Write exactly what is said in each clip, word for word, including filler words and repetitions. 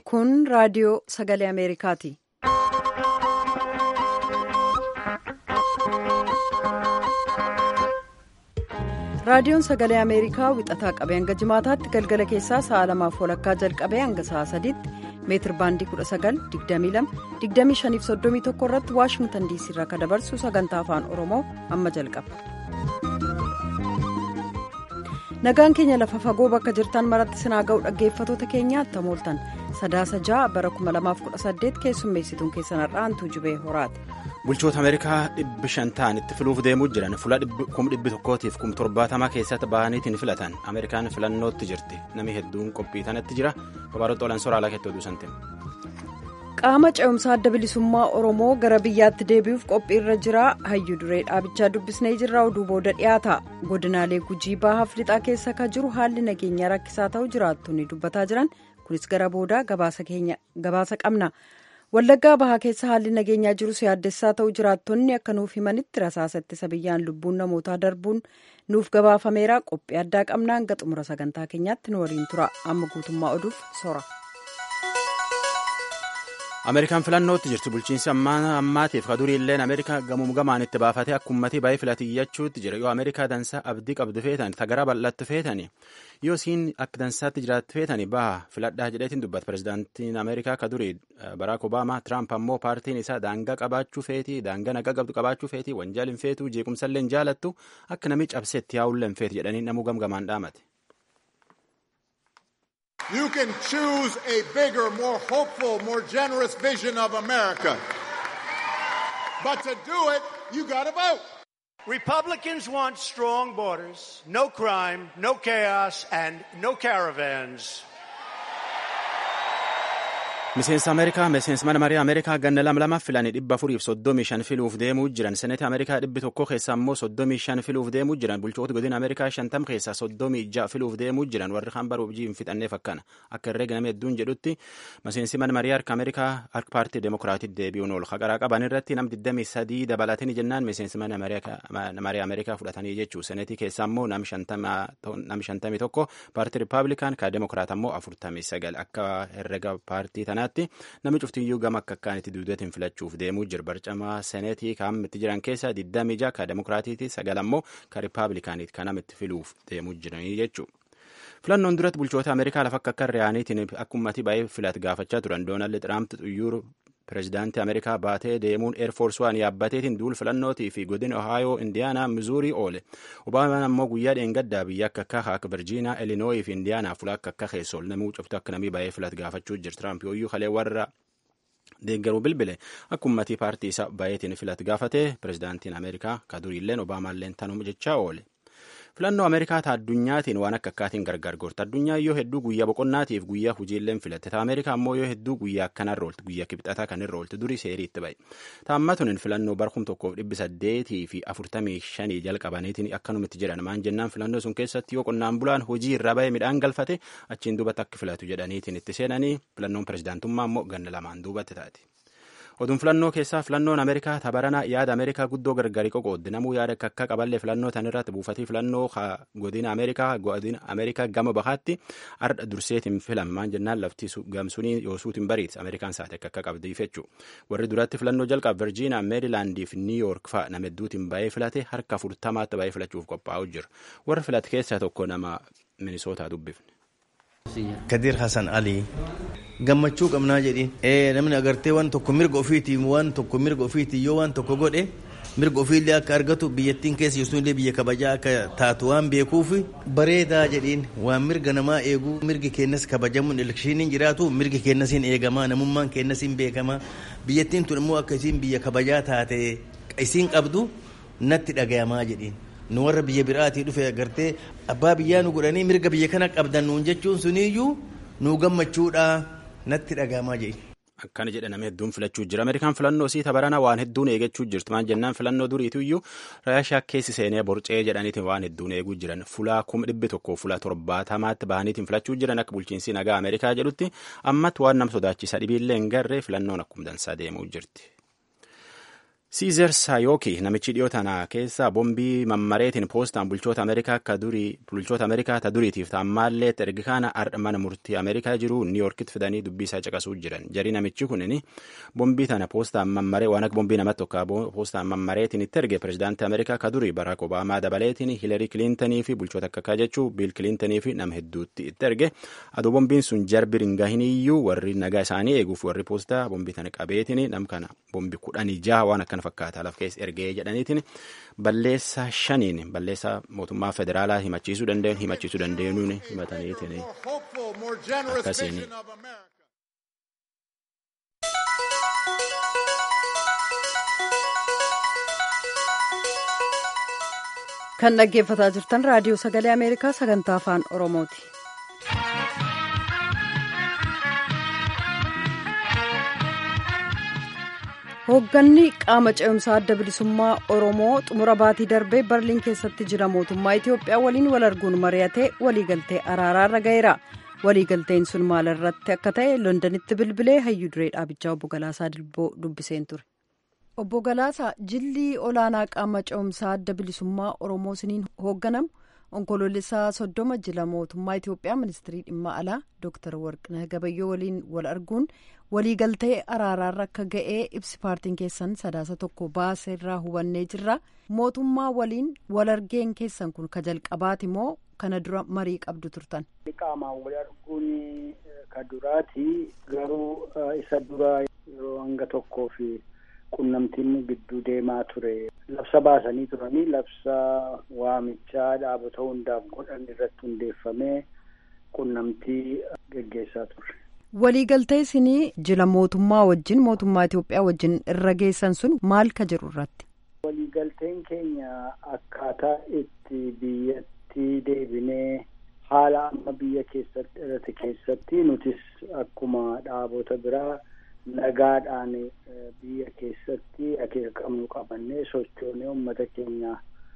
Kun raadiyoo sagalee Ameerikaati. Raadiyoon sagalee Ameerikaa wixataa qabee hanga jimaataatti galgala keessaa sa'a lamaaf walakkaa jalqabee hanga sa'a sadiitti meetir baandii kudha sagal digdamii lama digdamii shaniif soddomii tokko irratti Waashingtan diisii irraa kan dabarsu sagantaa afaan Oromoo amma jalqaba. Nagaan keenya lafa fagoo bakka jirtan maratti sinaa ga'u dhaggeeffatoota keenya attam ooltan sadaasa ja'a bara kuma lamaaf kudha saddeet keessummeessituun keessan har'aa hantuu jubee horaati. Bulchoota Ameerikaa dhibbi shan ta'an itti filuuf deemuu jiran fuula kum dhibbi tokkootiif kum torbaatamaa keessatti bahaniitiin filatan Ameerikaan filannootti jirti namni hedduun qophii tanatti jira babaroota olan soraalaa keetti oduu santiin. Qaama ce'umsaa adda bilisummaa Oromoo gara biyyaatti deebi'uuf qophiirra jira hayyuu duree dhaabichaa dubbisnee jirra oduu booda dhiyaata godinaalee Gujii Bahaaf lixaa keessa kan jiru haalli nageenyaa rakkisaa ta'uu jiraattonni dubbataa jiran kunis gara booda gabaasa qabna. Wallaggaa Bahaa keessa haalli nageenyaa jirus yaaddessaa ta'uu jiraattonni akka nuuf himanitti rasaasa ittisa biyyaan lubbuun namootaa darbuun nuuf gabaafameera qophii addaa qabnaan hanga xumura sagantaa keenyaatti nu waliin tura amma guutummaa oduuf sora. Ameerikaan filannootti jirti bulchiinsi ammaatiif kadurii illeen Ameerikaa gamuum gamaan itti baafatee akka ummatii baay'ee filatiyyachuutti jira yoo Ameerikaa dansaa abdii qabdu feetan tagaraa bal'atti feetani yoo siin akka dansaatti jiraatti feetani baha filadhaa jedheetiin dubbata pirezidaantiin Ameerikaa kadurii Baraak Obaamaa Tiraamp ammoo paartiin isaa daangaa qabaachuu feetii daangaa nagaa qabdu qabaachuu feetii wanjaal hin feetuu jeequmsallee hin jaalattu akka namni cabseetti yaa'ullee hin feeti jedhanii namuu gamgamaan dhaamate. You can choose a bigger, more hopeful, more generous vision of America. But to do it, you got to vote. Republicans want strong borders, no crime, no chaos, and no caravans. Miseensa Ameerikaa miseensa mana marii Ameerikaa ganna lama lama filanii dhibba afuriif soddomii shan filuuf deemuu jiran seneetii Ameerikaa dhibbi tokko keessaa immoo soddomii shan filuuf deemuu jiran bulchoota godina Ameerikaa shantam keessaa soddomii ja'a filuuf deemuu jiran warri kaan baruu hojii hin fixanneef akkana akka herreega nama hedduun jedhutti miseensi mana marii harka Ameerikaa harka paartii Demokiraatii deebi'uun ol haqaraa qaban irratti nam digdamii sadii dabalatanii jennaan miseensi mana marii Ameerikaa fudhatanii jechuu seneetii keessaa immoo nam shantamii tokko paartii Rippaabilikaan ka Demokiraat ammoo afurtamii sagal akka herreega paartii tanaa. Namni cuftiyyuu gama akka akkaanitti duudatiin filachuuf deemuu jira barcama seneetii kaamitti jiran keessaa digdamii ja'a ka Demokiraatiiti sagal ammoo ka Rippaabilikaaniiti kan namitti filuuf deemuu jiranii jechuudha. Filannoon duratti bulchoota Ameerikaa lafa akka akka riyaaniitiin akka ummatii baay'ee filatu gaafachaa turan Doonaald Tiraamp xuyyuur pirezidaantii Ameerikaa baatee deemuun eerfoorsi waan yaabbateetiin duul filannootii fi godina Ohaayoo, Indiyaanaa, Mizuurii oole. Obaamaan ammoo guyyaa dheengaddaa biyya akka akka akka Virjiinaa, Elinooyii fi Indiyaanaa fuula akka akka keessool namuu cuftu akka namii baay'ee filatu gaafachuu jira. Tiraamp yooyyuu kalee warra deeggaruu bilbile akka ummatii paartii isaa baay'eetiin filatu gaafate pirezidaantiin Ameerikaa ka duriilleen Obaamaalleen tanuma jechaa oole. Filannoo Ameerikaa ta addunyaatiin waan akka akkaatiin gargar goorta. Addunyaa yoo hedduu guyyaa boqonnaatiif guyyaa hojiilleen filatte. Ta Ameerikaa ammoo yoo hedduu guyyaa akkanarra oolti. Guyyaa kibxataa kanirra oolti. Durii seerii itti bahe. Taammatuun filannoo barkum tokkoof dhibbi saddeetii fi afurtamii shanii jalqabaniitiin akkanumitti jedhan maan jennaan filannoo sun keessatti yoo qonnaan bulaan hojii irraa bahe midhaan galfate achiin duubatti akka filatu jedhaniitiin itti seenanii filannoon pirezidaantummaa ammoo ganna lamaan duubatti taati. Oduun filannoo keessaa filannoon Ameerikaa tabaranaa yaada Ameerikaa guddoo gargari qoqqooddi namuu yaada akka qaballee filannoo tanirratti buufatii filannoo godina Ameerikaa godina Ameerikaa gama bahaatti ardha durseetiin filamaan jennaan lafti gamsunii yoosuutiin bariiti Ameerikaan saate akka qabdiif jechuu warri duratti filannoo jalqaba Virjiinaa Meerilaandii fi Niw Yoork fa'a nama hedduutiin baay'ee filate harka afurtamaatti baay'ee filachuuf qophaa'u jira warri filate keessaa tokko nama Minisootaa dubbifne. Kadir Hassan Ali gammachuu qabnaa jedhiin namni agartee waan tokko mirga ofiitii waan tokko mirga ofiitii yoo waan tokko godhe mirga ofiillee akka argatu biyyattiin keessa yosuunillee biyya kabajaa akka taatu waan beekuuf bareedaa jedhiin waan mirga namaa eeguu mirgi keenyas kabajamuun elekshiiniin jiraatu mirgi keenyasiin eegamaa namummaan keenyasiin beekamaa biyyattiin tun immoo akka isiin biyya kabajaa taate isiin qabdu natti dhagayamaa jedhiin. Nu warra biyya biraatii dhufe agartee abbaa biyyaa nu godhanii mirga biyya kana qabdan nuun jechuun suniyyuu nu gammachuudha natti dhagahamaa jedhe. Akkana jedhe nama hedduun filachuu jira. Ameerikaan filannoo isii tabarana waan hedduun eegachuu jirti. Maan jennaan filannoo duriitiyyuu Raashiyaa keessi seenee borcee jedhaniitiin waan hedduun eeguu jiran. Fulaa kuma dhibbi tokko fulaa torbaatamaatti bahaniitiin filachuu jiran akka bulchiinsi nagaa Ameerikaa jedhutti ammatti waan nama sodaachisa dhibiillee hin garree filannoon akkuma dansaa deemuu jirti. Siizer Saayooki namichi dhiyoo tana keessa bombii mammareetiin poostaan bulchoota Ameerikaa akka durii bulchoota Ameerikaa ta duriitiif ta'ammaallee ergi kana mana murtii Ameerikaa jiru Niiyorkitti fidanii dubbii isaa caqasuu jiran. Jarii namichi kunin bombii tana poostaan mammaree waan akka bombii namatti tokko poostaan mammareetiin itti erge pirezidaantii Ameerikaa ka durii Baraak Obaamaa dabaleetiin Hilarii Kilintanii fi bulchoota akka akka jechuu Biil Kilintanii fi nama hedduutti itti erge. Aduu bombiin sun jarbir hin gahiniyyuu warri nagaa isaanii eeguuf warri poostaa bombii tana qabeetiin nam kana bombii kudhanii jaha waan akkana fakkaata laf keessa ergee jedhaniitiin balleessaa shaniin balleessaa mootummaa federaalaa himachiisuu danda'an himachiisuu danda'uun himataniitiin akkasiin. Kan dhaggeeffataa jirtan raadiyoo sagalee Ameerikaa sagantaa afaan Oromooti. Hoogganni qaama ce'umsaa adda bilisummaa Oromoo xumura baatii darbee Berliin keessatti jira mootummaa Itoophiyaa waliin wal arguun mari'atee waliigaltee araaraa irra ga'eera. Waliigalteen sun maal irratti akka ta'e Londanitti bilbilee hayyuu duree dhaabichaa obbo Galaasaa Dilboo dubbiseen ture. Obbo Galaasaa jilli olaanaa qaama ce'umsaa adda bilisummaa Oromoo siniin hoogganamu onkoloolessaa soddoma jila mootummaa Itoophiyaa ministirii dhimma alaa Dooktar Warqinah Gabayyoo waliin wal arguun waliigaltee araaraarra akka ga'ee ibsi paartiin keessan sadaasa tokko baasee irraa hubannee jirra. Mootummaa waliin wal argeen keessan kun ka jalqabaati moo kana dura marii qabdu turtan? Qaamaan wal arguun ka duraati garuu isa dura yeroo hanga tokkoo fi qunnamtiin gidduu deemaa ture. Labsa baasanii turanii labsa waamichaa dhaabota hundaaf godhan irratti hundeeffamee qunnamtii geggeessaa ture. Waliigaltee isinii jila mootummaa wajjin mootummaa Itoophiyaa wajjin irra geessan sun maal ka jedhu irratti? Waliigalteen keenya akkaataa itti biyyatti deebinee haala amma biyya keessatti irratti keessatti nutis akkuma dhaabota biraa nagaadhaan biyya keessatti akeeka qabnu qabannee sochoonee uummata keenya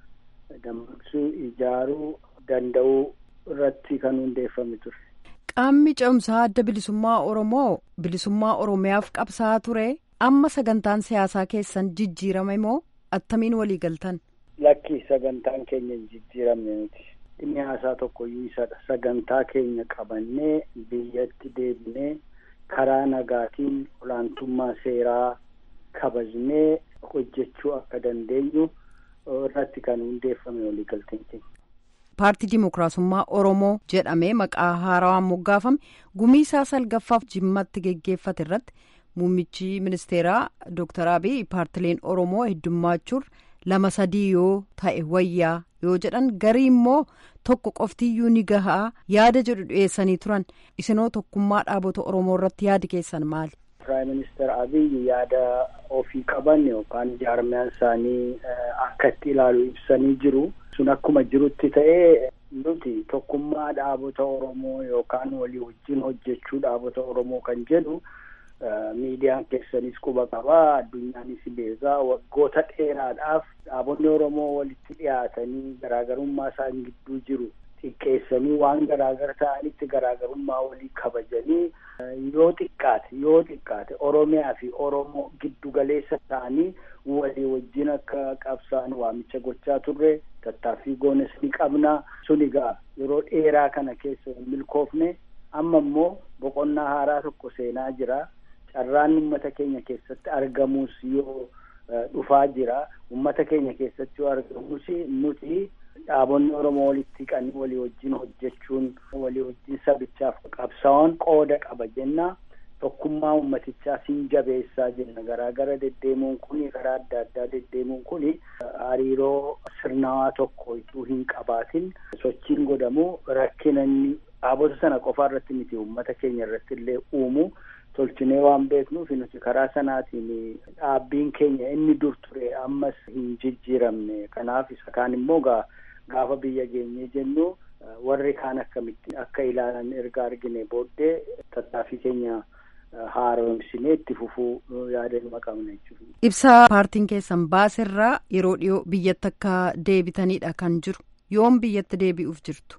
dammaqsuu ijaaruu danda'uu irratti kan hundeeffame ture. Qaamni ce'umsaa adda bilisummaa Oromoo bilisummaa Oromiyaaf qabsaa'aa ture amma sagantaan siyaasaa keessan jijjiirame moo attamiin walii galtan? Lakki sagantaan keenya jijjiiramne nuti. Dhimmi haasaa tokkoyyuu isadha. Sagantaa keenya qabannee biyyatti deebinee karaa nagaatiin olaantummaa seeraa kabajnee hojjechuu akka dandeenyu irratti kan hundeeffame waliigalteen keenya. Paartii Dimookiraasummaa Oromoo jedhamee maqaa haarawaan moggaafame gumii isaa salgaffaaf jimmatti geggeeffate irratti muummichi ministeeraa Dooktar Abiy paartileen Oromoo heddummaachuu lama sadii yoo ta'e wayyaa yoo jedhan garii immoo tokko qoftiyyuu ni gahaa yaada jedhu dhiyeessanii turan. Isinoo tokkummaa dhaabota Oromoo irratti yaadi keessan maali? Piraayim Ministeer Abiy yaada ofii qaban yookaan jaarmiyaan isaanii akka itti ilaalu ibsanii jiru. Sun akkuma jirutti ta'ee nuti tokkummaa dhaabota Oromoo yookaan walii wajjin hojjechuu dhaabota Oromoo kan jedhu miidiyaan keessanis quba qabaa, addunyaanis beekaa. Waggoota dheeraadhaaf dhaabonni Oromoo walitti dhiyaatanii garaagarummaa isaan gidduu jiru xiqqeessanii waan garaagara ta'anitti garaagarummaa walii kabajanii yoo xiqqaate yoo xiqqaate Oromiyaa fi Oromoo giddu galeessa ta'anii walii wajjin akka qabsaan waamicha gochaa turre tattaaffii goones ni qabna. Sun egaa yeroo dheeraa kana keessa milkoofne amma immoo boqonnaa haaraa tokko seenaa jira. Carraan uummata keenya keessatti argamus yoo dhufaa jira. Uummata keenya keessatti yoo argamus nuti dhaabonni Oromoo walitti qanii walii wajjin hojjechuun walii wajjin sabichaaf qabsaa'uun qooda qaba jenna. Tokkummaa uummatichaa siin jabeessaa jenna. Garaagara deddeemuun kuni karaa adda addaa deddeemuun kuni hariiroo sirnawaa tokko ituu hin qabaatin sochiin godhamu rakkina inni dhaabota sana qofa irratti miti uummata keenya irratti illee uumu tolchinee waan beeknuuf nuti karaa sanaatiin dhaabbiin keenya inni dur ture ammas hin jijjiiramne. Kanaaf isa kaan immoo gaafa biyya geenyee jennu warri kaan akkamitti akka ilaalan erga argine booddee tattaaffii keenya haaromsinee itti fufuu yaadannuma qabna jechuudha. Ibsaa paartiin keessan baaserraa yeroo dhiyoo biyyatti akka deebitanidha kan jiru. Yoom biyyatti deebi'uuf jirtu?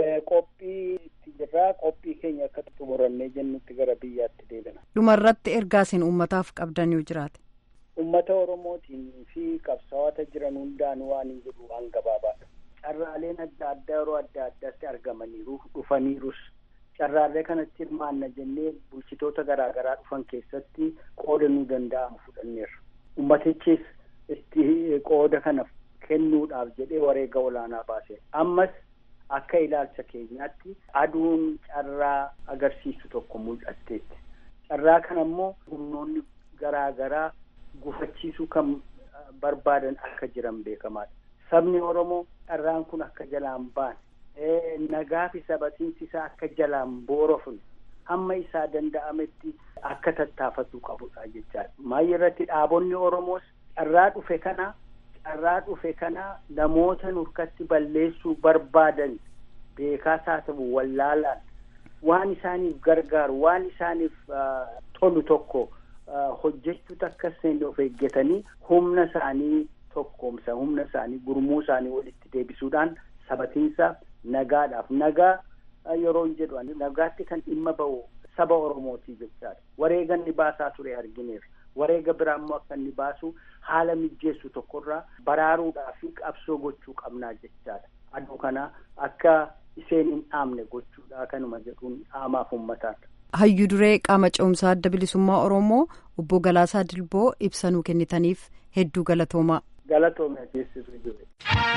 Qophii itti jirraa. Qophii keenya akka xumurannee jennutti gara biyyaatti deebina. Dhumarratti ergaa isin uummataaf qabdan yoo jiraate? uummata Oromootiin fi qabsaa'ota jiran hundaan waan hin jedhu waan gabaabaadha. Carraaleen adda addaa yeroo adda addaatti argamaniiru dhufaniirus. Carraalee kanatti hirmaanna jennee bulchitoota garaa garaa dhufan keessatti qooda nuu danda'amu fudhanneerra. Ummatichis itti qooda kana kennuudhaaf jedhee wareega olaanaa baase. Ammas akka ilaalcha keenyaatti aduun carraa agarsiisu tokko mul'atteetti. Carraa kana immoo humnoonni garaa garaa gufachiisuu kan barbaadan akka jiran beekamaadha. Sabni Oromoo carraan kun akka jalaan baane. Nagaa fi sabatiinsi isaa akka jalaan boorofne hamma isaa danda'ametti akka tattaafatuu qabudha jechaadha. Maayii irratti dhaabonni Oromoos carraa dhufe kana carraa dhufe kana namoota nurkatti balleessuu barbaadan beekaas haa ta'u wallaalaan waan isaaniif gargaaru waan isaaniif tolu tokko hojjechuu akka isaan of eeggatanii humna isaanii tokkoomsa humna isaanii gurmuu isaanii walitti deebisuudhaan sabatiinsaaf nagaadhaaf nagaa yeroo jedhu nagaatti kan dhimma ba'u saba Oromooti jechaadha. Wareega inni baasaa ture argineera. Wareega biraa immoo akka inni baasu haala mijeessu tokkorraa baraaruudhaaf qabsoo gochuu qabnaa jechaadha. Aduu kana akka isheen hin dhaamne gochuudha kanuma jedhuun dhaamaaf uummataadha. Hayyuu duree qaama ce'umsaa adda bilisummaa Oromoo obbo Galaasaa Dilboo ibsa nuu kennitaniif hedduu galatoomaa. Galatoomee keessatti jiru.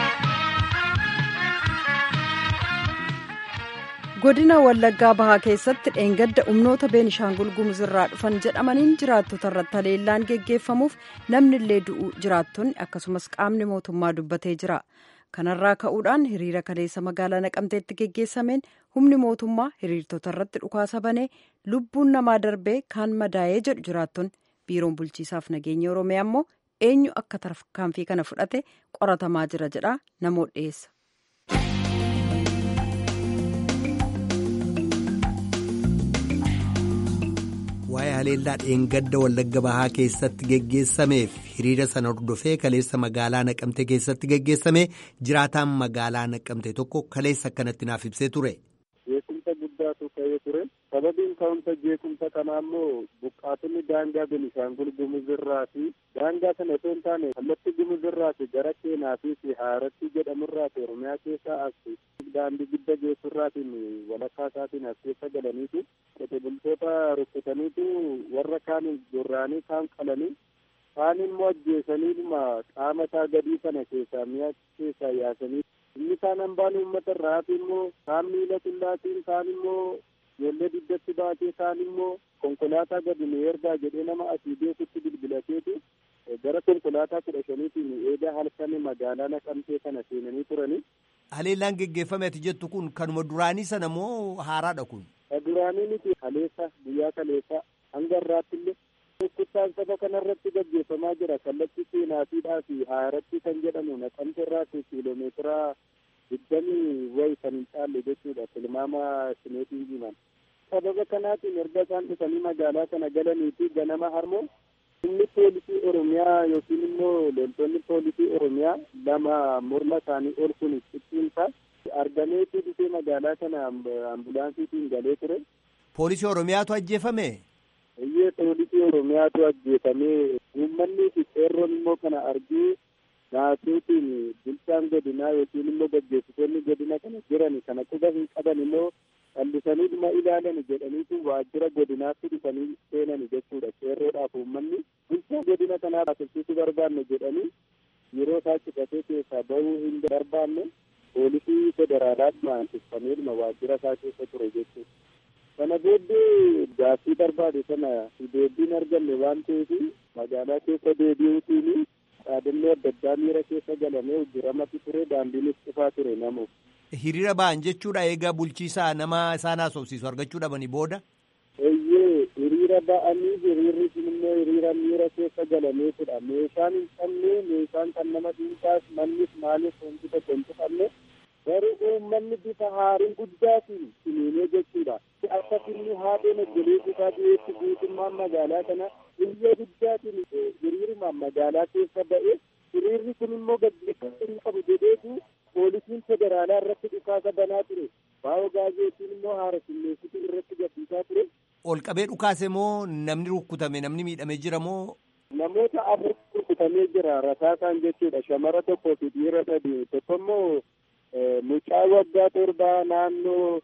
Godina Wallaggaa Bahaa keessatti dheengadda humnoota Beenishaangul Gumuz irraa dhufan jedhamaniin jiraattota irratti haleellaan geggeeffamuuf namni illee du'u jiraattonni akkasumas qaamni mootummaa dubbatee jira. Kanarraa ka'uudhaan hiriira kaleessa magaalaa Naqamteetti geggeessameen humni mootummaa hiriirtota irratti dhukaasa banee lubbuun namaa darbee kaan madaa'ee jedhu jiraattonni. Biiroon bulchiisaaf nageenya Oromiyaa immoo eenyu akka tarkaanfii kana fudhate qoratamaa jira jedha namoota dhiyeessa. Waa'ee haleellaa dheengadda Wallagga Bahaa keessatti geggeessameef hiriira sana hordofee kaleessa magaalaa Naqamtee keessatti geggeessame jiraataan magaalaa Naqamtee tokko kaleessa akkanatti naaf ibsee ture. Jeequmsa guddaatu ka'ee ture. Sababiin ka'umsa jeequmsa kanaa immoo buqqaatonni daangaa Beenishaangul Gumuz irraa fi daangaa sana osoo hin taane kallattii Gumuz irraa fi gara Keenaa fi Haaratti jedhamurraa fi Oromiyaa keessaa as daandii gidda geessurraatiin walakkaa isaatiin as keessa galaniitu qote bultoota rukkutaniitu warra kaan gorraanii kaan qalanii kaan immoo ajjeesaniidhuma qaama isaa gadii kana keessaa mi'a keessaa yaasanii inni kaan hambaan uummata irraa hafi immoo kaan miila qullaatiin kaan immoo ijoollee diddatti baatee kaan immoo konkolaataa gadi nu ergaa jedhee nama asii beekutti bilbilateetu gara konkolaataa kudha shaniitiin eegaa halkan magaalaa Naqamtee kana seenanii turanii. Haleellaan geggeeffame ati jettu kun kanuma duraanii sana moo haaraadha kun? Duraanii miti kaleessa guyyaa kaleessa hanga irraatti illee dhukkubsaan saba kanarratti gaggeeffamaa jira. Kallattii Keenaatiidhaa fi Haaratti kan jedhamu Naqamtee irraa kiiloomeetira digdamii wayi kan hin caalle jechuudha. Tilmaama sineetiin jiman. Sababa kanaatiin erga isaan dhufanii magaalaa kana galanii fi ganama harmoo inni poolisii Oromiyaa yookiin immoo loltoonni poolisii Oromiyaa lama morma isaanii ol kun cicciimsa argameetu dhufee magaalaa kana ambulaansiitiin galee ture. Poolisii Oromiyaatu ajjeefame? Iyyee poolisii Oromiyaatu ajjeefamee uummanni fi qeerroon immoo kana argee naasuutiin bulchaan godinaa yookiin immoo gaggeessitoonni godina kana jiran kana quba hin qaban immoo callisanii dhuma ilaalan jedhaniitu waajjira godinaatti dhufanii seenan jechuudha. Qeerroodhaaf uummanni bulchaa godina kanaa baasifsiisuu barbaanne jedhanii yeroo isaa cifatee keessaa bahuu hin barbaanne poolisii federaalaatti maansifameedhuma waajjira isaa keessa ture jechuudha. Kana booddee gaaffii barbaade sana deebiin arganne waan ta'eef magaalaa keessa deebi'uutiin dhaadannoo adda addaa miira keessa galamee hojjeramatti ture daandiinis cufaa ture namuuf. Hiriira ba'an jechuudha eegaa bulchiisaa nama isaan haasofsiisu argachuu dhabanii booda? Eeyyee hiriira ba'anii hiriirri sun immoo hiriira miira keessa galameetudha. Meeshaan hin qabne meeshaan kan nama dhuunfaas mannis maalis wanti tokko hin tuqamne garuu uummanni bifa haarii guddaatiin siniinee jechuudha. Akka finni haadheen obboleessi isaa dhiyeessi guutummaan magaalaa kana biyya guddaatiin hiriirumaan magaalaa keessa ba'e hiriirri kun immoo gaggeeffamuu hin qabu jedheetu poolisiin federaalaa irratti dhukaasa banaa ture. Baa'oo gaazeetiin immoo haara silleessitu irratti gadhiisaa ture. Ol qabee dhukaase moo namni rukkutame namni miidhame jira moo? Namoota afur rukutamee jira rasaasaan jechuudha. Shamara tokkoo fi dhiira sadii. Tokko immoo mucaa waggaa torbaa naannoo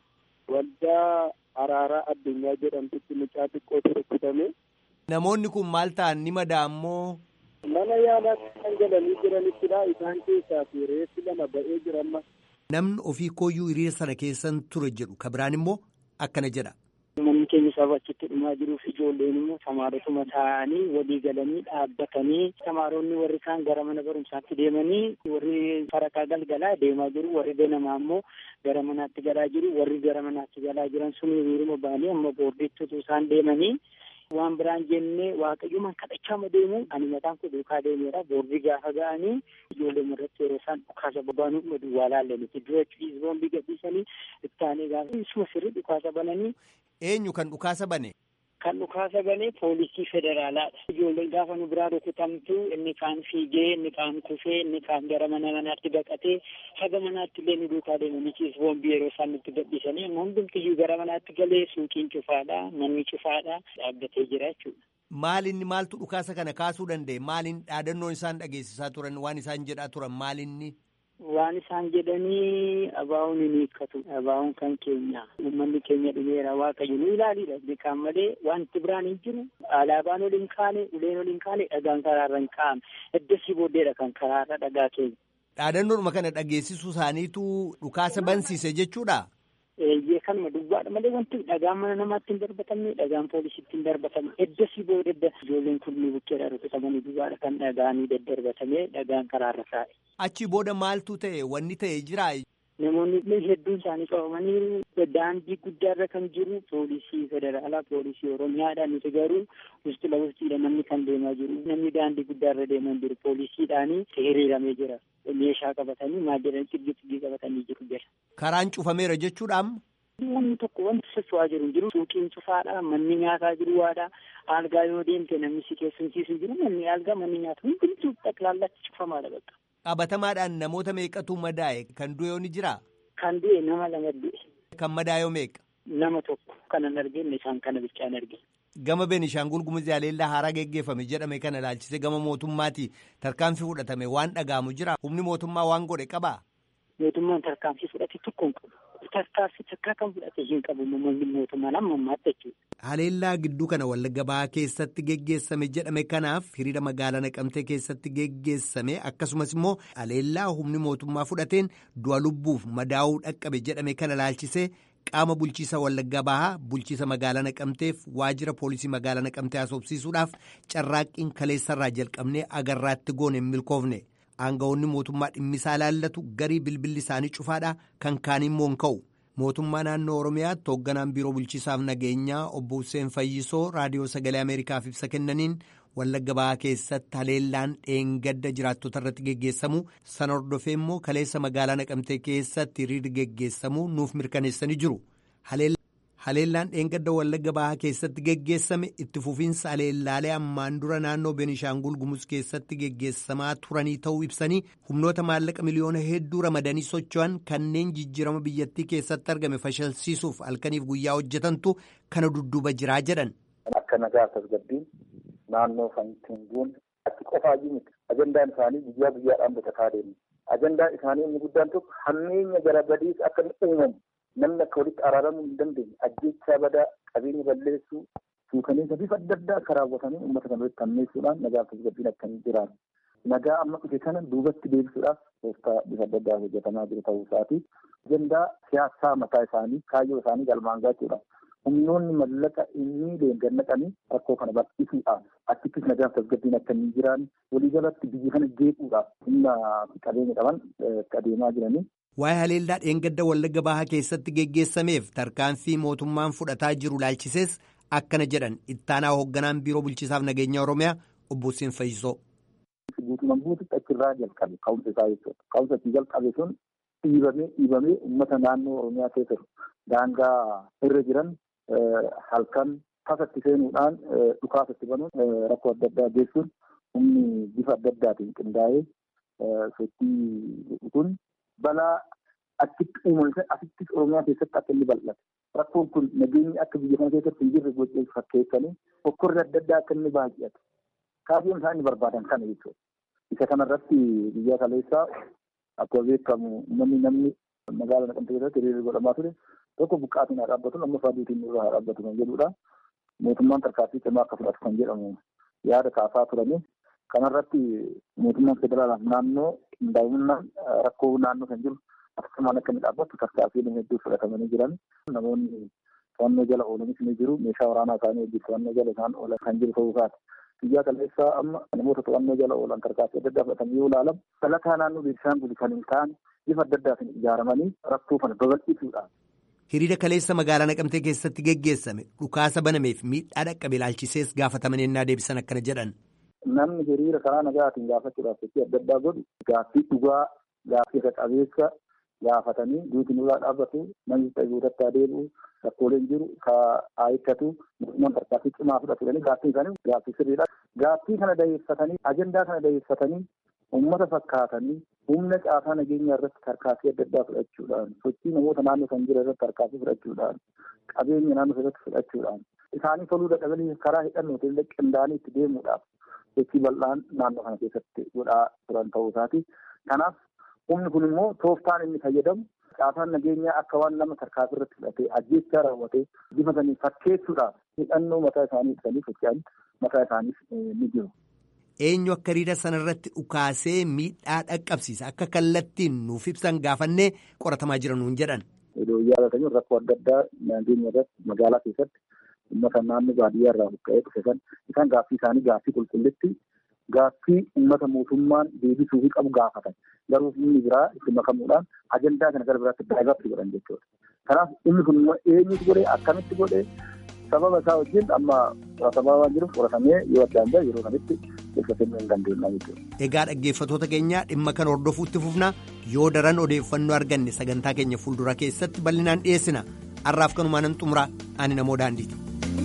waldaa araaraa addunyaa jedhamtutti mucaa xiqqootu rukutame. Namoonni kun maal ta'an ni madaa'ammoo? Mana yaalaatti kan galanii jiranittidha. Isaan keessaa fi reeffi lama ba'ee jira amma. Namni ofii kooyyuu hiriira sana keessan ture jedhu ka biraan immoo akkana jedha. Manni keenya saba achitti dhumaa jiruuf ijoolleen immoo tamaarotuma taa'anii walii galanii dhaabbatanii tamaaronni warri kaan gara mana barumsaatti deemanii warri farakaa galgalaa deemaa jiru warri ganamaa immoo gara manaatti galaa jiru warri gara manaatti galaa jiran sun hiriiruma ba'anii amma boordiitti isaan deemanii waan biraan jennee waaqayyoon kadhachaa deemu ani mataan koo duukaa deemeera boordii gaafa ga'anii ijoollee irratti yeroo isaan dhukaasa babanuu madu waa laallanitti dura ciisboon bigadhiisanii ittaanii gaafa isuma sirrii dhukaasa bananii. Eenyu kan dhukaasa bane? Kan dhukaasa bane poolisii federaalaadha. Ijoolleen gaafa nu biraa rukutamtu inni kaan fiigee inni kaan kufee inni kaan gara mana manaatti baqatee haga manaatti illee nu duukaa deemanii ciisboombii yeroo isaan nutti gadhiisanii amma hundumtiyyuu gara manaatti galee suuqiin cufaadha manni cufaadha dhaabbatee jira jechuudha. Maalinni maaltu dhukaasa kana kaasuu danda'e? Maalin dhaadannoon isaan dhageessisaa turan waan isaan jedhaa turan maalinni? Waan isaan jedhanii abaa'uun hin hiikkatu. Abaa'uun kan keenya. Uummanni keenya dhumeera waaqayyo nu ilaaliidha. Beekaan malee wanti biraan hin jiru. Alaabaan ol hin kaane, uleen ol hin kaane, dhagaan karaarra hin kaa'ame. Eddasii booddeedha kan karaarra dhagaa keenya. Dhaadannoodhuma kana dhageessisuu isaaniitu dhukaasa bansiise jechuudha? Eeyyee kanuma duwwaadha malee wanti dhagaan mana namaatti hin darbatamne dhagaan poolisiitti hin darbatamne eddasii boodedda ijoolleen kun ni bukkeedha rukutamanii duwwaadha kan dhagaanii daddarbatame dhagaan karaarra taa'e. Achi booda maaltu ta'e wanni ta'e jira? Namoonni hedduun isaanii qabamanii daandii guddaarra kan jiru poolisii federaalaa poolisii oromiyaadha nuti garuu wusti lawustiidha namni kan deemaa jiru namni daandii guddaarra deemaa jiru poolisiidhaanii hiriiramee jira meeshaa qabatanii maal jedhanii xiggi xiggi qabatanii jiru jira. Karaan cufameera jechuudhaam? Wanni tokko wanti socho'aa jiru jiru suuqiin cufaadha manni nyaataa jiru waadha algaa yoo deemte namni si keessumsiisu jiru manni algaa manni nyaataa hundumtuu xaqlaallatti cufamaadha bakka. Qabatamaadhaan namoota meeqatu madaa'e kan du'e ni jira? Kan du'e nama lama du'e. Kan madaa'e meeqa? Nama tokko kanan argine isaan kana bichaan argine. Gama Beenishaangul Gumuz Yaaleellaa haaraa geggeeffame jedhame kana ilaalchise gama mootummaati tarkaanfii fudhatame waan dhaga'amu jira humni mootummaa waan godhe qabaa? Mootummaan tarkaanfii fudhate tokko hin qabu. Tarkaanfii takkaa kan fudhate hin qabu manni mootummaan amma ammaatti jechuudha. Haleellaa gidduu kana Wallagga Bahaa keessatti geggeessame jedhame kanaaf hiriira magaalaa Naqamtee keessatti geggeessame akkasumas immoo haleellaa humni mootummaa fudhateen du'a lubbuuf madaa'uu dhaqqabe jedhame kana ilaalchise qaama bulchiisa Wallagga Bahaa bulchiisa magaalaa Naqamteef waajjira poolisii magaalaa Naqamtee haasofsiisuudhaaf carraaqqiin kaleessarraa jalqabnee agarraatti goone hin milkoofne. Aangawoonni mootummaa dhimmisaa ilaallatu garii bilbilli isaanii cufaadha kan kaaniin immoo hin ka'u. Mootummaa naannoo Oromiyaatti hoogganaan biiroo bulchiisaaf nageenyaa obbo Hussein Fayyisoo raadiyoo sagalee Ameerikaaf ibsa kennaniin Wallagga Bahaa keessatti haleellaan dheengadda jiraattota irratti geggeessamu sana hordofee immoo kaleessa magaalaa Naqamtee keessatti hiriirri geggeessamu nuuf mirkaneessanii jiru. Haleellaan dheengadda Wallagga Bahaa keessatti geggeessame itti fufiinsa haleellaalee ammaan dura naannoo Beenishaangul Gumuz keessatti geggeessamaa turanii ta'uu ibsanii humnoota maallaqa miliyoona hedduu ramadanii socho'an kanneen jijjiirama biyyattii keessatti argame fashalsiisuuf halkaniif guyyaa hojjetantu kana dudduuba jiraa jedhan. Akka nagaa tasgabbiin naannoo Fantinguun achi qofaa miti ajandaan isaanii guyyaa guyyaadhaan bitataa deemu. Ajandaan isaanii inni guddaan tokko hammeenya gara badiis akka inni uumamu. Namni akka walitti araaramuu hin dandeenye ajjeechaa badaa qabeenya balleessuu suukaneessa bifa adda addaa akka raawwatanii uummata kana walitti hammeessuudhaan nagaa tasgabbiin akkanii jiraatu. Nagaa amma dhufe kana duubatti deebisuudhaaf tooftaa bifa adda addaa hojjetamaa jiru ta'uu isaati. Ajandaa siyaasaa mataa isaanii kaayyoo isaanii galmaan gaachuudhaan humnoonni mallaqa inni deengannaqanii rakkoo kana bal'isuudhaaf achittis nagaa tasgabbiin akka hin jiraanne waliigalatti biyya kana jeequudhaaf humna qabeenya qaban adeemaa jiranii. Waa'ee haleellaa dheengadda Wallagga Bahaa keessatti geggeessameef tarkaanfii mootummaan fudhataa jiru ilaalchises akkana jedhan ittaanaa hoogganaan biiroo bulchiisaaf nageenya Oromiyaa obbo Hussein Fayyisoo. Guutumaan guututti achirraa jalqabe ka'umsa isaa jechuudha. Ka'umsa itti jalqabe sun dhiibamee dhiibamee uummata naannoo Oromiyaa keessa daangaa irra jiran halkan tasatti seenuudhaan dhukaasatti banuun rakkoo adda addaa geessuun humni bifa adda addaatiin qindaa'ee sochii kun. Balaa achitti uumame asittis Oromiyaa keessatti akka inni bal'ate. Rakkoon kun nageenyi akka biyya kana keessatti hin jirre gochee fakkeessanii hokkorri adda addaa akka inni baay'ate. kaayyoon isaanii barbaadan kana jechuudha. Isa kanarratti biyya kaleessaa akkuma beekamu namni namni magaalaa Naqamtee keessatti hiriirri godhamaa ture tokko buqqaatiin haa dhaabbatu lammaffaa duutiin nurraa haa dhaabbatu kan jedhudha. Mootummaan tarkaanfii cimaa akka fudhatu kan jedhamu yaada kaasaa turani. Kanarratti mootummaan federaalaaf naannoo qindaa'inaan rakkoo naannoo kan jiru akkasumaan akka inni dhaabbatu tarkaanfiin hedduu fudhatamanii jiran. Namoonni to'annoo jala oolanis ni jiru. Meeshaa waraanaa isaanii hojii to'annoo jala isaan oolan kan jiru ta'uu isaati. Biyya kaleessaa amma namoota to'annoo jala oolan tarkaanfii adda addaa fudhatanii yoo ilaalamu dhalataa naannoo Beenishaangul kan hin taane bifa adda addaatiin ijaaramanii rakkoo kana babal'isuudhaan. Hiriira kaleessa magaalaa Naqamtee keessatti geggeessame dhukaasa banameef miidhaa dhaqqabe ilaalchisees gaafatamanii ennaa deebisan akkana jedhan. Namni hiriira karaa nagaatiin gaafachuudhaaf sochii adda addaa godhu gaaffii dhugaa gaaffii irra qabeessa gaafatanii duutiin irraa dhaabbatu namni guutatti adeemu rakkooleen jiru kaa eeggatu mootummaan tarkaanfii cimaa fudhatanii gaaffii isaanii gaaffii sirriidha. Gaaffii kana dayeeffatanii ajandaa kana dayeeffatanii uummata fakkaatanii humna caasaa nageenyaa irratti tarkaanfii adda addaa fudhachuudhaan sochii namoota naannoo san jira irratti tarkaanfii fudhachuudhaan qabeenya naannoo irratti fudhachuudhaan isaanii toluu dadhabanii karaa hidhannootiin qindaa'anii itti deemuudhaaf sochii bal'aan naannoo kana keessatti godhaa turan ta'uu isaati. Kanaaf humni kun immoo tooftaan inni fayyadamu caasaan nageenyaa akka waan nama tarkaanfii irratti fudhatee ajjeechaa raawwatee bifa sanii fakkeessuudhaaf hidhannoo mataa isaanii ibsanii socho'an mataa isaaniif ni jiru. Eenyu akka hiriira sanarratti dhukaasee miidhaa dhaqqabsiisa akka kallattiin nuuf ibsan gaafannee qoratamaa jiran nuun jedhan. Iddoo yaadatanii rakkoo adda addaa nageenya irratti magaalaa keessatti uummata naannoo baadiyyaa irraa buqqa'ee dhufe san isaan gaaffii isaanii gaaffii qulqullitti gaaffii uummata mootummaan deebisuufii qabu gaafatan garuu inni biraa itti makamuudhaan ajandaa kana gara biraatti daayivatti godhan jechuudha. Kanaaf inni kun eenyutu godhee akkamitti godhee sababa isaa wajjin amma qoratamaa waan jiruuf qoratamee yoo addaan bahe yeroo kanatti ibsatamuu hin dandeenye jechuudha. Egaa dhaggeeffattoota keenyaa dhimma kana hordofuutti fufna yoo daran odeeffannoo arganne sagantaa keenya fuuldura keessatti bal'inaan dhiyeessina. Har'aaf kanumaan nan xumura ani namoo daandiiti.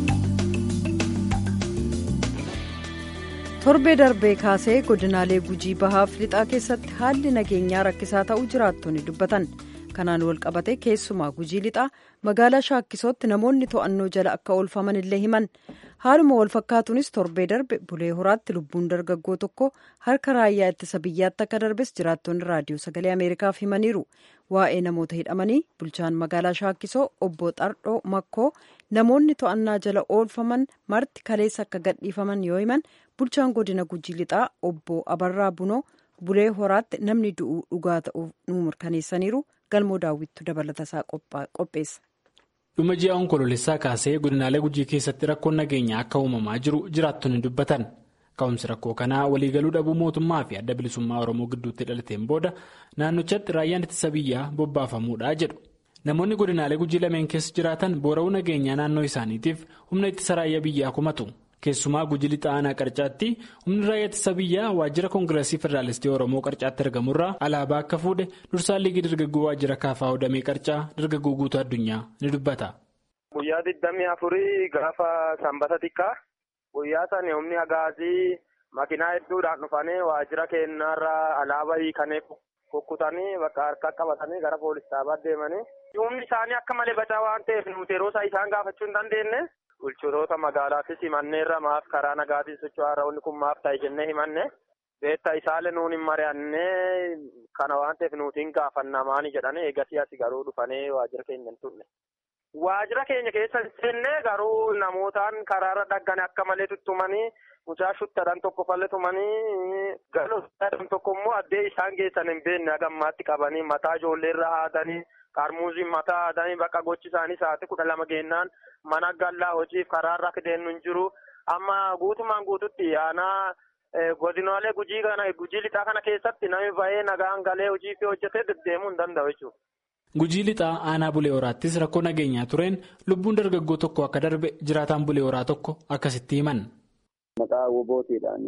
Torbee darbee kaasee godinaalee Gujii Bahaaf Lixaa keessatti haalli nageenyaa rakkisaa ta'uu jiraattonni dubbatan. Kanaan wal qabate keessumaa Gujii Lixaa magaalaa Shaakkisootti namoonni to'annoo jala akka oolfaman illee himan. Haaluma wal fakkaatuunis torbee darbe Bulee Horaatti lubbuun dargaggoo tokko harka raayyaa ittisa biyyaatti akka darbes jiraattonni raadiyoo sagalee Ameerikaaf himaniiru. Waa'ee namoota hidhamanii bulchaan magaalaa Shaakkisoo obbo Xardoo Makkoo namoonni to'annaa jala oolfaman marti kaleessa akka gadhiifaman yoo himan bulchaan godina Gujii Lixaa obbo Abarraa Bunoo Bulee Horaatti namni du'uu dhugaa ta'uuf nu mirkaneessaniiru. Galmoo daawwittu dabalatasaa qopheessa. Dhuma ji'a onkoloolessaa kaasee godinaalee Gujii keessatti rakkoon nageenyaa akka uumamaa jiru jiraattonni dubbatan. Ka'umsi rakkoo kanaa waliigaluu dhabuu mootummaa fi adda bilisummaa Oromoo gidduutti dhalateen booda naannochatti raayyaan ittisa biyyaa bobbaafamuudha jedhu. Namoonni godinaalee Gujii lameen keessa jiraatan boora'uu nageenyaa naannoo isaaniitiif humna ittisa raayyaa biyyaa kumatu. Keessumaa Gujii Lixaa aanaa Qarcaatti humni raayyaa ittisa biyyaa waajjira koongireesii federaalistii Oromoo Qarcaatti argamurraa alaabaa akka fuudhe dursaan liigii dargaggoo waajjira kaafaa hodhamee Qarcaa dargaggoo guutuu addunyaa ni dubbata. Guyyaa digdamii afurii gaafa sanbata xiqqaa guyyaa sana humni hagaazii makiinaa hedduudhaan dhufanii waajjira keenyarraa alaabaa hiikanii kukkutanii bakka harka qabatanii gara poolis dhaabaa deemanii. Humni isaanii akka malee bacaa waan ta'eef nuti yeroo isaa isaan gaafachuu hin dandeenye. Bulchitoota magaalaattis himanneerra maaf karaa nagaatiin socho'aa raawwanni kun maaf ta'e jennee himanne beektaa isaalee nuun hin mari'annee kana waan ta'eef nuti hin gaafanna maani jedhanii eegasii asii garuu dhufanii waajjira keenya hin turre. Waajjira keenya keessa seennee garuu namootaan karaarra dhaggan akka malee tuttumanii mucaa shuttadhaan tokko falletumanii galoo tokko immoo addee isaan geessan hin beekne hagammaatti qabanii mataa ijoolleerra haadanii. Qarmuuziin mataa haadanii bakka gochi isaanii sa'aatii kudha lama geennaan mana gallaa hojiif karaarra akka deemnu hin jiru. Amma guutumaan guututti aanaa godinaalee Gujii kana Gujii Lixaa kana keessatti namni ba'ee nagaan galee hojii fi hojjetee deddeemuu hin danda'u jechuudha. Gujii Lixaa aanaa Bulee Horaattis rakkoo nageenyaa tureen lubbuun dargaggoo tokko akka darbe jiraataan Bulee Horaa tokko akkasitti himan. Maqaa wobootiidhaan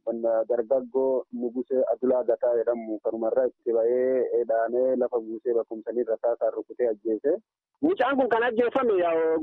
dargaggoo Nugusee Adulaa Gataa jedhamu kanumarraa itti ba'ee dhaanee lafa buusee bakkumsanii rasaasaan rukutee ajjeese. Mucaan kun kan ajjeefame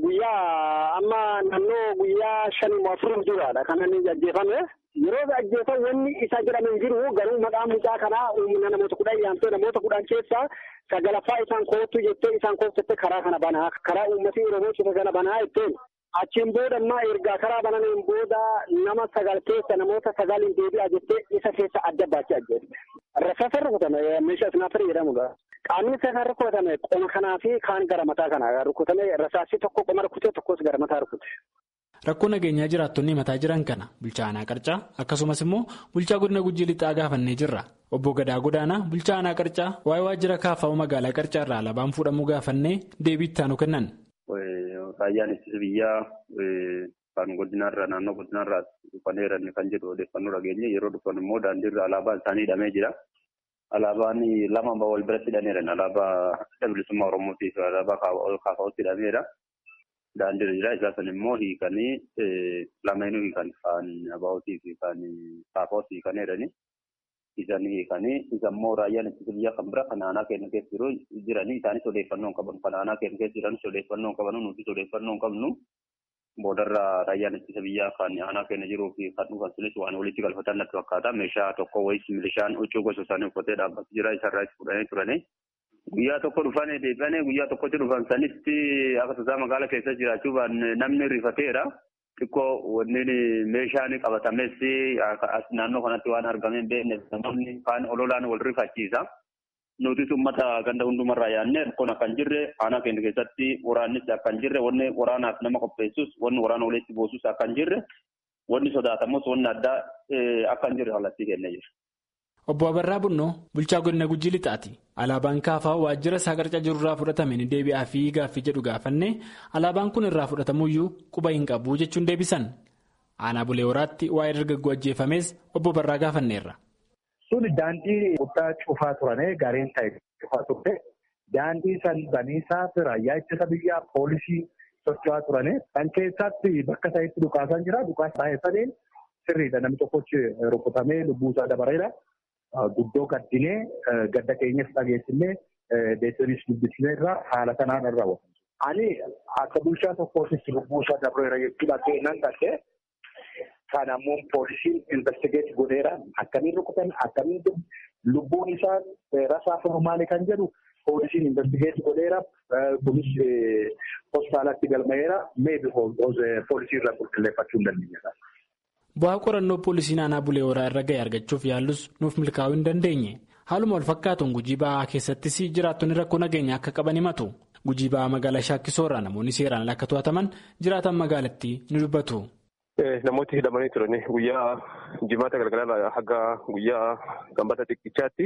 guyyaa amma naannoo guyyaa shanii afurii duraadha kan inni ajjeefame. Yeroo ajjeefame wanni isa jedhame hin jiru garuu maqaan mucaa kanaa uumina namoota kudhan yaamtee namoota kudhan keessaa sagalaffaa isaan koottu jettee isaan kooftatte karaa kana banaa karaa uummatii Oromoo cita kana banaa jetteen. Achiin booda ammaa ergaa karaa bananiin booda nama sagal keessa namoota sagaliin deebi'aa jettee isa keessa adda baachaa jirti. Rasaasa rukutame meeshaa isnaafarii jedhamudha. Qaamni isaa rukutame qoma kanaa fi kaan gara mataa kanaa rukutame rasaasni tokko qoma rukutee tokkos gara mataa rukute. Rakkoo nageenyaa jiraattonni mataa jiran kana bulchaa aanaa Qarcaa akkasumas immoo bulchaa godina Gujii Lixaa gaafannee jirra. Obbo Gadaa Godaanaa bulchaa aanaa Qarcaa waa'ee waajjira kaafa'uu magaalaa Qarcaa irraa alaabaan fuudhamuu gaafannee deebii itti aanu kennan. Raayyaan ittisa biyyaa kan godinaarraa naannoo godinaarraa dhufaneeran kan jedhu odeeffannoo dhageenye yeroo dhufan immoo daandiirra alaabaan isaanii hidhamee jira. Alaabaan lama wal biratti hidhameeran alaabaa adda bilisummaa Oromootii fi alaabaa kaafa'uutti hidhameera. Daandiirra jira isaa san immoo hiikanii lameenuu hiikan kan abaa'ootii fi kan kaafa'uutti hiikaneerani. Isaan hiikanii isa immoo raayyaan ittisa biyyaa kan bira kan aanaa keenya keessa jiru jiranii isaanis odeeffannoo hin qaban kan aanaa keenya keessa jiranis odeeffannoo hin qabanu nutis odeeffannoo hin qabnu boodarraa raayyaan ittisa biyyaa kan aanaa keenya jiruu fi kan dhufan sunis waan walitti galfatan natti fakkaata meeshaa tokko wayis milishaan huccuu gosa isaanii uffatee dhaabbatu jira isarraa itti fudhanii turanii guyyaa tokko dhufanii deebi'anii guyyaa tokkotti dhufan sanitti akka tasaa magaalaa keessa jiraachuu namni rifateera. Xiqqoo wanni meeshaan qabatames naannoo kanatti waan argameen beekne namoonni kaan ololaan wal rifachiisa. Nutis uummata ganda hundumarraa yaadne rakkoon akka hin jirre aanaa keenya keessatti waraannis akka hin jirre wanni waraanaaf nama qopheessus wanni waraana walitti buusus akka hin jirre wanni sodaatamus wanni addaa akka hin jirre kallattii kennee jira. Obbo Abarraa Bunnoo bulchaa godina Gujii Lixaati. Alaabaan kaafaa waajjira isaa Qarcaa jirurraa fudhatame ni deebi'aa fi gaaffii jedhu gaafanne alaabaan kun irraa fudhatamuyyuu quba hin qabu jechuun deebisan. Aanaa Bulee Horaatti waa'ee dargaggoo ajjeefames obbo Barraa gaafanneerra. Sun daandii guddaa cufaa turane gareen ta'e cufaa turte daandii san baniisaa fi raayyaa ittisa biyyaa poolisii socho'aa turane kan keessatti bakka isaatti dhukaasan jira dhukaasa baay'isaniin sirriidha namni tokkochi rukutamee lubbuusaa dabareera. Guddoo gaddinee gadda keenyas dhageessinee deessinis dubbisnee irraa haala kanaan irra raawwatu. Ani akka bulchaa tokkootis lubbuusaa dabareera jechuudha keenan gadhee kan ammoo poolisiin investigeet godheera akkamiin rukutan akkamiin lubbuun isaa rasaasa maali kan jedhu poolisiin investigeet godheera kunis hospitaalatti galmaa'eera meebi poolisii irraa qulqulleeffachuu hin dandeenye. Bu'aa qorannoo poolisiin aanaa Bulee Horaa irra ga'e argachuuf yaallus nuuf milkaa'uu hin dandeenye. Haaluma wal fakkaatuun Gujii Ba'aa keessattis jiraattonni rakkoo nageenyaa akka qaban himatu. Gujii Ba'aa magaalaa Shaakkisoorraa namoonni seeraan akka to'ataman jiraatan magaalattii ni dubbatu. Namooti hidhamanii turani guyyaa jimaata galgalarraa haga guyyaa Sanbata xiqqichaatti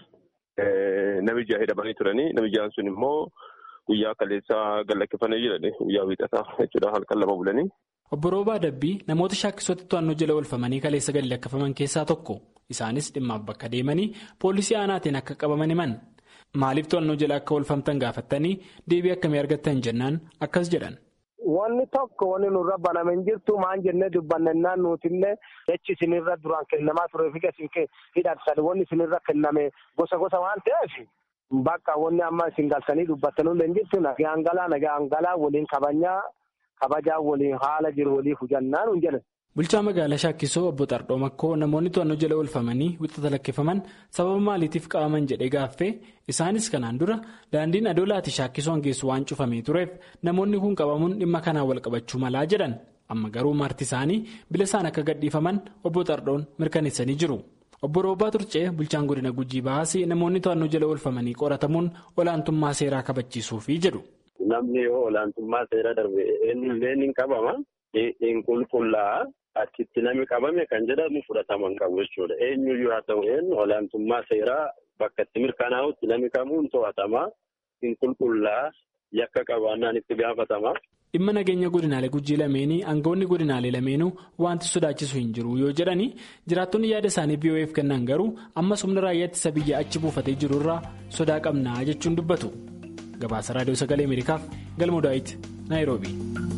namni jaha hidhamanii turani. Namni jahan sun immoo guyyaa kaleessaa gallakkifamanii jirani guyyaa wiixataa jechuudha halkan lama bulanii. Obbo Roobaa Dabbii namoota shaakkisootti to'annoo jala oolfamanii kaleessa gallakkifaman keessaa tokko. Isaanis dhimmaaf bakka deemanii poolisii aanaatiin akka qabaman himan. Maaliif to'annoo jala akka oolfamtan gaafattanii deebii akkamii argattan jennaan akkas jedhan. Wanni tokko wanni nurra baname hin jirtu maan jennee dubbannennaan nutillee jechi isinirra duraan kennamaa turee fi isin hidhattan wanni isinirra kenname gosa gosa waan ta'eef bakka wanni amma isin galsanii dubbattanullee hin jirtu nagaan galaa nagaan galaa waliin kabajaa. Kabajaa waliin haala jiru waliif hujannaan hin jedhan. Bulchaa magaalaa Shaakkisoo obbo Xardoo Makkoo namoonni to'annoo jala oolfamanii wixata lakkifaman sababa maaliitiif qabaman jedhee gaaffee isaanis kanaan dura daandiin adoolaati Shaakkisoon geessu waan cufamee tureef namoonni kun qabamuun dhimma kanaan wal qabachuu malaa jedhan amma garuu marti isaanii bila isaan akka gadhiifaman obbo Xardoon mirkaneessanii jiru. Obbo Roobaa Turcee bulchaan godina Gujii Bahaasii namoonni to'annoo jala oolfamanii qoratamuun olaantummaa seeraa kabachiisuufi jedhu. Namni yoo olaantummaa seera darbe eenyullee ni qabama. Hin qulqullaa achitti namni qabame kan jedhamu fudhataman qabu jechuudha. Eenyuyyuu haa ta'u eenyu olaantummaa seeraa bakka itti mirkanaa'utti namni kamuun to'atama. Hin qulqullaa yakka qabaannaan itti gaafatama. Dhimma nageenya godinaalee Gujii lameenii aangawoonni godinaalee lameenuu wanti sodaachisu hin jiru yoo jedhani jiraattonni yaada isaanii B O F kennan garuu ammas humna raayyaa ittisa biyyaa achi buufatee jirurraa sodaa qabnaa jechuun dubbatu. Gabaasa raadiyoo sagalee Ameerikaaf Galmoo Daawit Naayiroobii.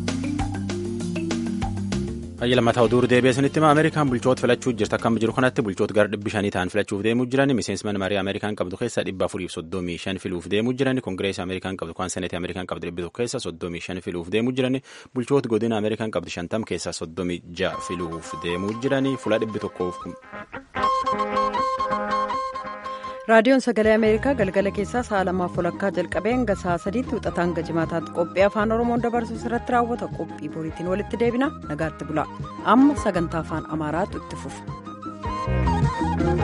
Ayya lammataa oduu deebi'eessanitti hima Ameerikaan bulchoota filachuu jirtu akkam jiru kanatti bulchoota gara dhibbi shanii ta'an filachuuf deemuu jiran miseensi mana marii Ameerikaan qabdu keessa dhibba afurii fi soddomii shan filuuf deemuu jiran kongireesii Ameerikaan qabdu kan seneetii Ameerikaan qabdu dhibbi tokko keessa soddomii shan filuuf deemuu jiran bulchoota godina Ameerikaan qabdu shantam keessa soddomii ja'a filuuf deemuu jiran fuula dhibbi tokkoof. raadiyoon sagalee ameerikaa galgala keessaa sa'a lamaaf walakkaa jalqabee hanga sa'a sadiitti wixataa hanga jimaataatti qophii afaan oromoon dabarsu irratti raawwata. Qophii boriitiin walitti deebina. Nagaatti bulaa. Amma sagantaa afaan amaaraatu itti fufa.